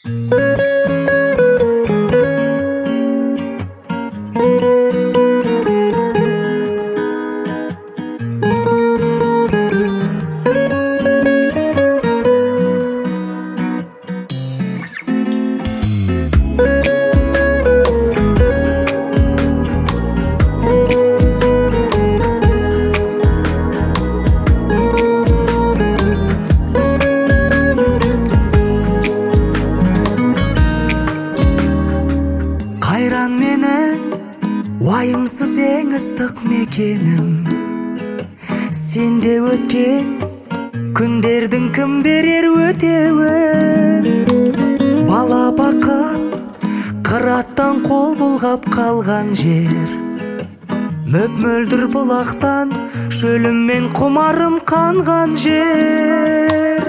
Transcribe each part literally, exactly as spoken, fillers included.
Кайран менен уайымсыз эң ыстык мекеним, сенде өткен күндердин ким берер өтебин. Бала бакыт кыраттан кол булгап калган жер, мөп-мөлдүр булактан шөлүм мен кумарым канган жер.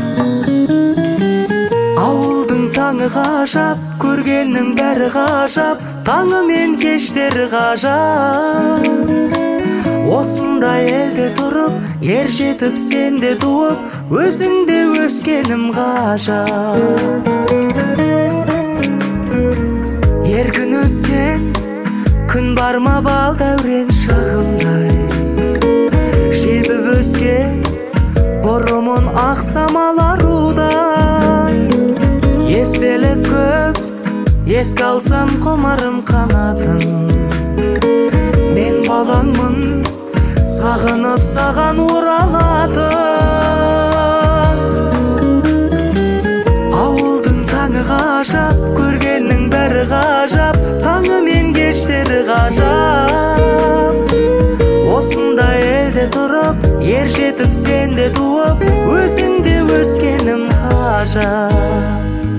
Ауылдың таңы ғажап, көргеннің бәрі ғажап, таңы мен кештері ғажап. Осындай елде тұрып, ер жетіп сенде туып, өзіңде өскенім ғажап. Еркін өскен күн барма бал дәурен шағымдай, желпіп өскен бұрымын ақ самал арудай. Естелік көп, еске алсам құмарым қанатын, мен балаңмын, сағынып саған оралатын. Ауылдың таңы ғажап, көргеннің бәрі ғажап, таңы мен кештері ғажап. Осындай елде тұрып, ер жетіп сенде туып, өзіңде өскенім ғажап.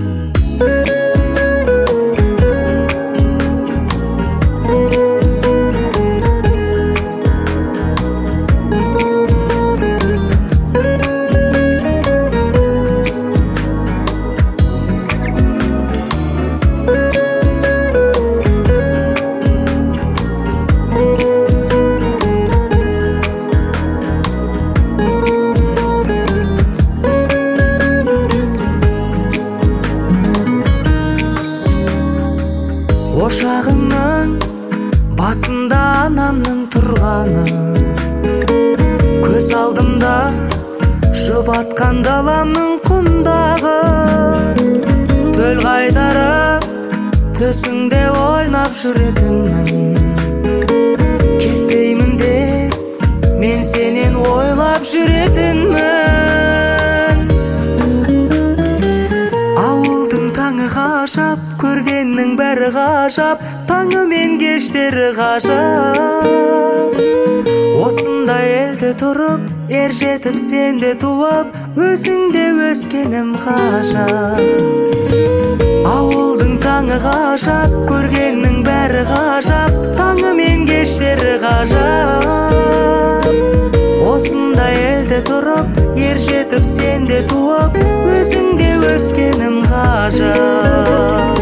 Ошағыңның басында анамның тұрғаны, көз алдымда жұбатқан даламның құндағы. Төл қайтарып төсіңде ойнап жүретінмін, кетпеймін деп мен сенен ойлап жүретінмін. Ауылдың таңы ғажап, көргеннің бәрі ғажап, таңы мен кештері ғажап. Осындай елде тұрып, ер жетіп сенде туып, өзіңде өскенім ғажап. Ауылдың таңы ғажап, көргеннің бәрі ғажап, таңы мен кештері ғажап. Осындай елде тұрып, ер жетіп сенде туып, өзіңде өскенім ғажап.